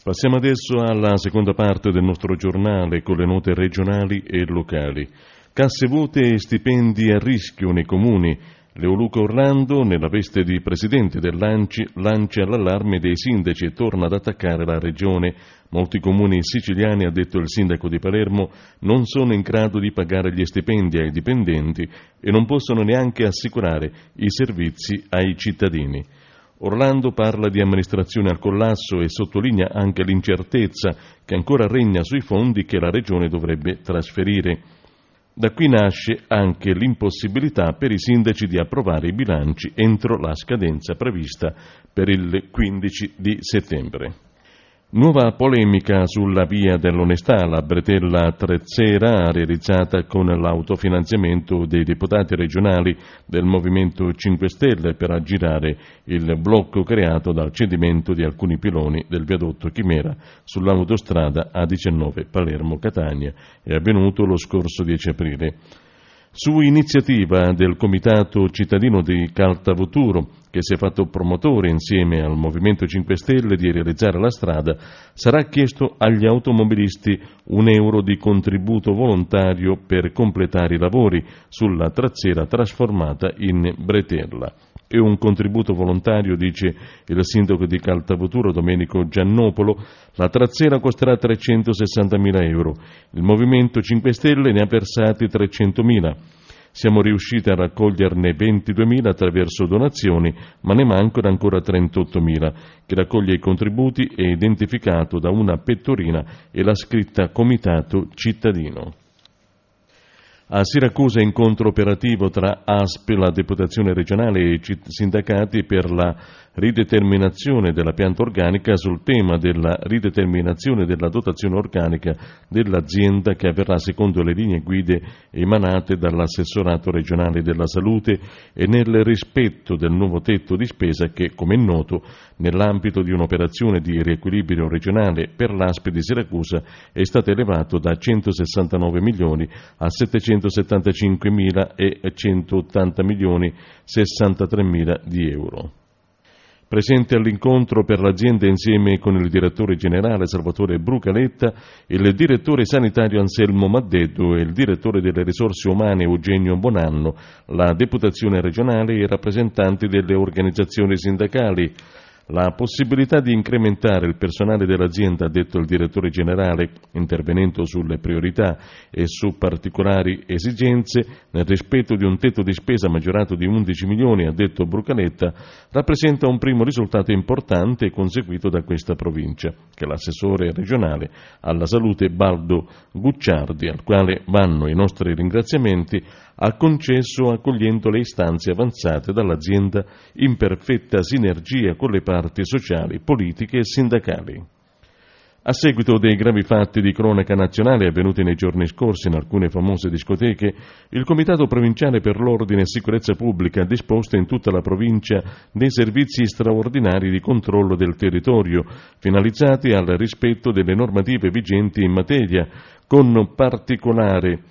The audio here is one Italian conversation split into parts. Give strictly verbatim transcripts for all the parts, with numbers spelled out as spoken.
Passiamo adesso alla seconda parte del nostro giornale con le note regionali e locali. Casse vuote e stipendi a rischio nei comuni. Leoluca Orlando, nella veste di presidente dell'A N C I, lancia l'allarme dei sindaci e torna ad attaccare la regione. Molti comuni siciliani, ha detto il sindaco di Palermo, non sono in grado di pagare gli stipendi ai dipendenti e non possono neanche assicurare i servizi ai cittadini. Orlando parla di amministrazione al collasso e sottolinea anche l'incertezza che ancora regna sui fondi che la regione dovrebbe trasferire. Da qui nasce anche l'impossibilità per i sindaci di approvare i bilanci entro la scadenza prevista per il quindici di settembre. Nuova polemica sulla via dell'onestà, la bretella Trezzera realizzata con l'autofinanziamento dei deputati regionali del Movimento cinque Stelle per aggirare il blocco creato dal cedimento di alcuni piloni del viadotto Chimera sull'autostrada A diciannove Palermo-Catania. È avvenuto lo scorso dieci aprile. Su iniziativa del Comitato Cittadino di Caltavoturo, che si è fatto promotore insieme al Movimento cinque Stelle di realizzare la strada, sarà chiesto agli automobilisti un euro di contributo volontario per completare i lavori sulla trazzera trasformata in bretella. E un contributo volontario, dice il sindaco di Caltavoturo Domenico Giannopolo, la trazzera costerà trecentosessantamila euro. Il Movimento cinque Stelle ne ha versati trecentomila. Siamo riusciti a raccoglierne ventiduemila attraverso donazioni, ma ne mancano ancora trentottomila. Chi raccoglie i contributi è identificato da una pettorina e la scritta Comitato Cittadino. A Siracusa incontro operativo tra A S P, la Deputazione regionale e i sindacati per la rideterminazione della pianta organica sul tema della rideterminazione della dotazione organica dell'azienda, che avverrà secondo le linee guide emanate dall'assessorato regionale della salute e nel rispetto del nuovo tetto di spesa che, come è noto, nell'ambito di un'operazione di riequilibrio regionale per l'A S P di Siracusa è stato elevato da centosessantanove milioni a settecentosettantacinquemila e centottanta milioni sessantatremila di euro. Presente all'incontro per l'azienda insieme con il direttore generale Salvatore Brucaletta, il direttore sanitario Anselmo Maddeddu e il direttore delle risorse umane Eugenio Bonanno, la deputazione regionale e i rappresentanti delle organizzazioni sindacali. La possibilità di incrementare il personale dell'azienda, ha detto il direttore generale, intervenendo sulle priorità e su particolari esigenze, nel rispetto di un tetto di spesa maggiorato di undici milioni, ha detto Brucaletta, rappresenta un primo risultato importante conseguito da questa provincia, che l'assessore regionale alla salute Baldo Gucciardi, al quale vanno i nostri ringraziamenti, ha concesso accogliendo le istanze avanzate dall'azienda in perfetta sinergia con le parti sociali, politiche e sindacali. A seguito dei gravi fatti di cronaca nazionale avvenuti nei giorni scorsi in alcune famose discoteche, il Comitato Provinciale per l'Ordine e Sicurezza Pubblica ha disposto in tutta la provincia dei servizi straordinari di controllo del territorio, finalizzati al rispetto delle normative vigenti in materia, con particolare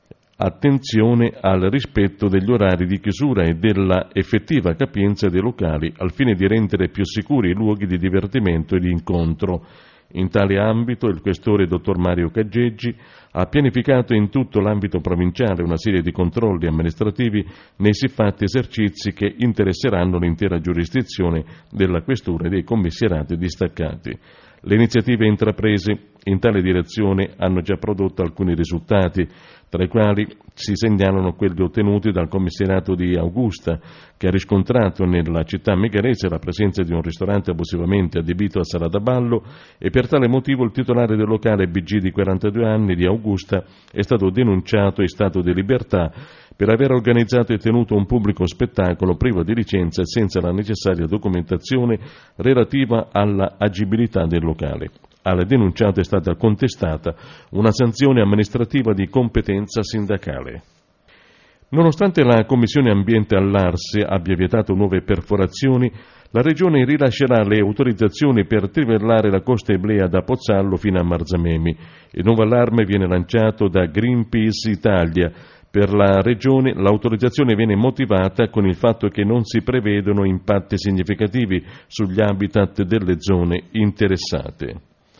attenzione al rispetto degli orari di chiusura e della effettiva capienza dei locali al fine di rendere più sicuri i luoghi di divertimento e di incontro. In tale ambito il questore dottor Mario Caggeggi ha pianificato in tutto l'ambito provinciale una serie di controlli amministrativi nei siffatti esercizi che interesseranno l'intera giurisdizione della questura e dei commissariati distaccati. Le iniziative intraprese in tale direzione hanno già prodotto alcuni risultati, tra i quali si segnalano quelli ottenuti dal commissariato di Augusta, che ha riscontrato nella città megherese la presenza di un ristorante abusivamente adibito a sala da ballo e per tale motivo il titolare del locale B G di quarantadue anni di Augusta è stato denunciato in stato di libertà per aver organizzato e tenuto un pubblico spettacolo privo di licenza e senza la necessaria documentazione relativa alla agibilità del locale. Al denunciato è stata contestata una sanzione amministrativa di competenza sindacale. Nonostante la Commissione Ambiente all'Arse abbia vietato nuove perforazioni, la Regione rilascerà le autorizzazioni per trivellare la costa Iblea da Pozzallo fino a Marzamemi. Il nuovo allarme viene lanciato da Greenpeace Italia. Per la Regione l'autorizzazione viene motivata con il fatto che non si prevedono impatti significativi sugli habitat delle zone interessate.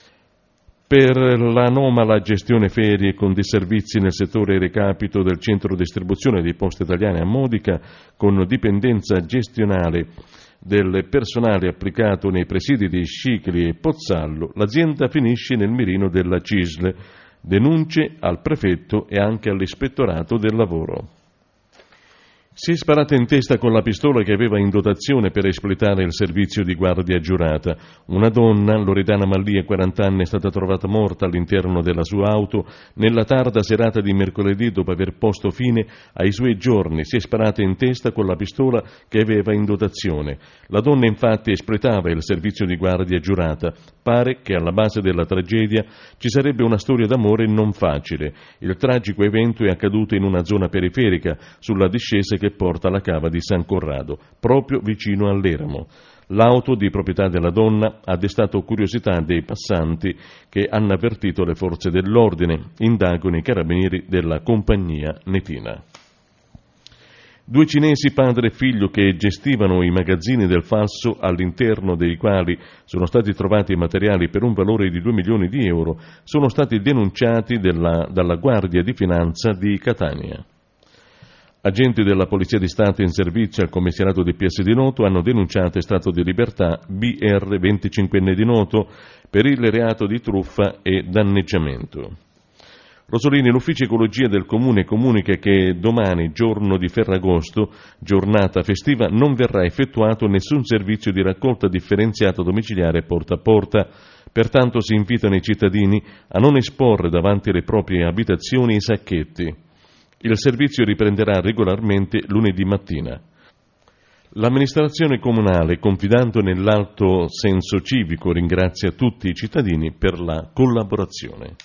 Per l'anomala gestione ferie con disservizi nel settore recapito del centro distribuzione di Poste Italiane a Modica, con dipendenza gestionale del personale applicato nei presidi di Scicli e Pozzallo, l'azienda finisce nel mirino della C I S L. Denunce al prefetto e anche all'ispettorato del lavoro. Si è sparata in testa con la pistola che aveva in dotazione per espletare il servizio di guardia giurata. Una donna, Loredana Mallia, quaranta anni, è stata trovata morta all'interno della sua auto nella tarda serata di mercoledì dopo aver posto fine ai suoi giorni. Si è sparata in testa con la pistola che aveva in dotazione. La donna infatti espletava il servizio di guardia giurata. Pare che alla base della tragedia ci sarebbe una storia d'amore non facile. Il tragico evento è accaduto in una zona periferica, sulla discesa che porta alla cava di San Corrado, proprio vicino all'Eramo. L'auto di proprietà della donna ha destato curiosità dei passanti che hanno avvertito le forze dell'ordine, indagano i carabinieri della compagnia Netina. Due cinesi, padre e figlio, che gestivano i magazzini del falso, all'interno dei quali sono stati trovati materiali per un valore di due milioni di euro, sono stati denunciati della, dalla Guardia di Finanza di Catania. Agenti della Polizia di Stato in servizio al commissariato di P S di Noto hanno denunciato estratto di libertà B R, venticinquenne di Noto, per il reato di truffa e danneggiamento. Rosolini, l'ufficio ecologia del Comune comunica che domani, giorno di Ferragosto, giornata festiva, non verrà effettuato nessun servizio di raccolta differenziata domiciliare porta a porta. Pertanto si invitano i cittadini a non esporre davanti alle proprie abitazioni i sacchetti. Il servizio riprenderà regolarmente lunedì mattina. L'amministrazione comunale, confidando nell'alto senso civico, ringrazia tutti i cittadini per la collaborazione.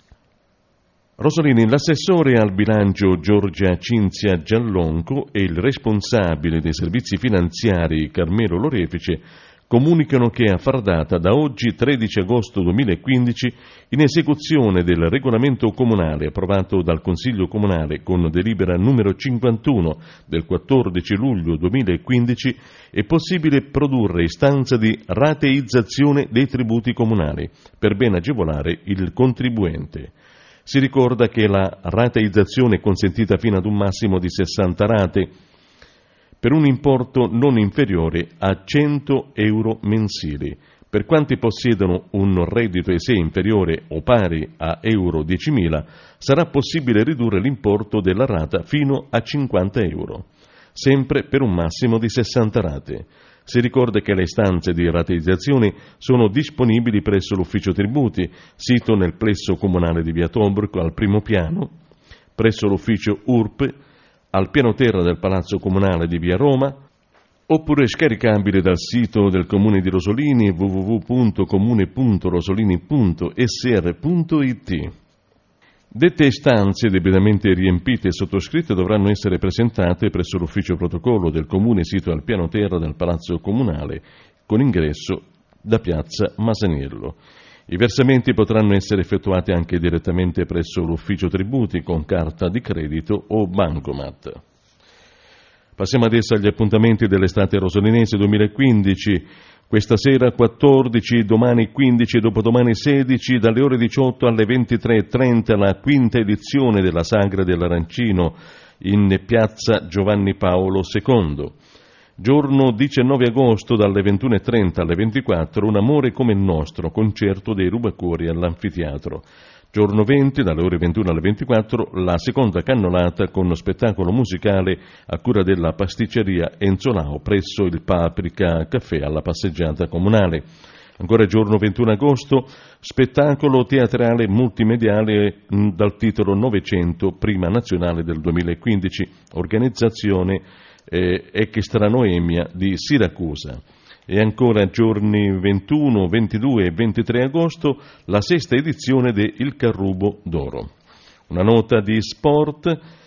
Rosolini, l'assessore al bilancio Giorgia Cinzia Giallonco e il responsabile dei servizi finanziari Carmelo Lorefice comunicano che a far data da oggi, tredici agosto duemilaquindici, in esecuzione del regolamento comunale approvato dal Consiglio Comunale con delibera numero cinquantuno del quattordici luglio duemilaquindici, è possibile produrre istanza di rateizzazione dei tributi comunali per ben agevolare il contribuente. Si ricorda che la rateizzazione è consentita fino ad un massimo di sessanta rate, per un importo non inferiore a cento euro mensili. Per quanti possiedono un reddito E S E I inferiore o pari a euro diecimila, sarà possibile ridurre l'importo della rata fino a cinquanta euro, sempre per un massimo di sessanta rate. Si ricorda che le istanze di rateizzazione sono disponibili presso l'ufficio tributi, sito nel plesso comunale di Via Tobruk al primo piano, presso l'ufficio U R P, al piano terra del Palazzo Comunale di Via Roma, oppure scaricabile dal sito del Comune di Rosolini w w w punto comune punto rosolini punto s r punto i t. Dette istanze, debitamente riempite e sottoscritte, dovranno essere presentate presso l'ufficio protocollo del Comune sito al piano terra del Palazzo Comunale, con ingresso da piazza Masaniello. I versamenti potranno essere effettuati anche direttamente presso l'ufficio tributi con carta di credito o bancomat. Passiamo adesso agli appuntamenti dell'estate rosolinese duemilaquindici. Questa sera quattordici, domani quindici e dopodomani sedici, dalle ore diciotto alle ventitré e trenta, la quinta edizione della Sagra dell'Arancino in piazza Giovanni Paolo secondo. Giorno diciannove agosto, dalle ventuno e trenta alle ventiquattro, Un amore come il nostro, concerto dei Rubacuori all'Anfiteatro. Giorno venti, dalle ore ventuno alle ventiquattro, la seconda cannolata con spettacolo musicale a cura della pasticceria Enzolao presso il Paprika Caffè alla passeggiata comunale. Ancora giorno ventuno agosto, spettacolo teatrale multimediale dal titolo Novecento, prima nazionale del duemilaquindici, organizzazione eh, Extra Noemia di Siracusa. E ancora giorni ventuno, ventidue e ventitré agosto, la sesta edizione de Il Carrubo d'Oro. Una nota di sport: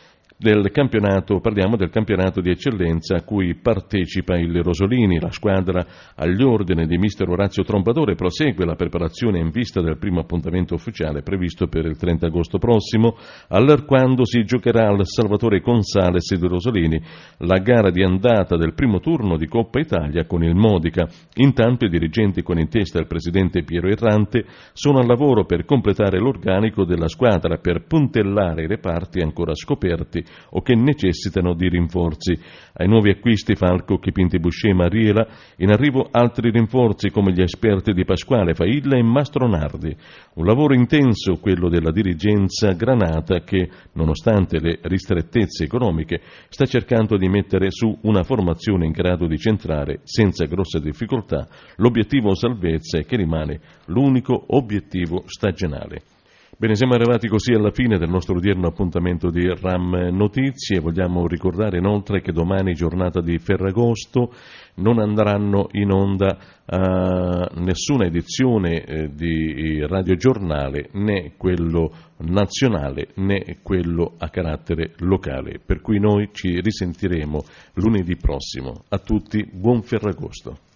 del campionato, parliamo del campionato di eccellenza a cui partecipa il Rosolini. La squadra agli ordini di mister Orazio Trombadore prosegue la preparazione in vista del primo appuntamento ufficiale previsto per il trenta agosto prossimo, allorquando si giocherà al Salvatore Consales di Rosolini la gara di andata del primo turno di Coppa Italia con il Modica. Intanto i dirigenti, con in testa il presidente Piero Errante, sono al lavoro per completare l'organico della squadra, per puntellare i reparti ancora scoperti o che necessitano di rinforzi. Ai nuovi acquisti Falco, Chipinti, Buscema, Riela, in arrivo altri rinforzi come gli esperti di Pasquale, Failla e Mastronardi. Un lavoro intenso quello della dirigenza granata che, nonostante le ristrettezze economiche, sta cercando di mettere su una formazione in grado di centrare senza grosse difficoltà l'obiettivo salvezza e che rimane l'unico obiettivo stagionale. Bene, siamo arrivati così alla fine del nostro odierno appuntamento di RAM Notizie. Vogliamo ricordare inoltre che domani, giornata di Ferragosto, non andranno in onda uh, nessuna edizione eh, di Radio Giornale, né quello nazionale né quello a carattere locale, per cui noi ci risentiremo lunedì prossimo. A tutti buon Ferragosto.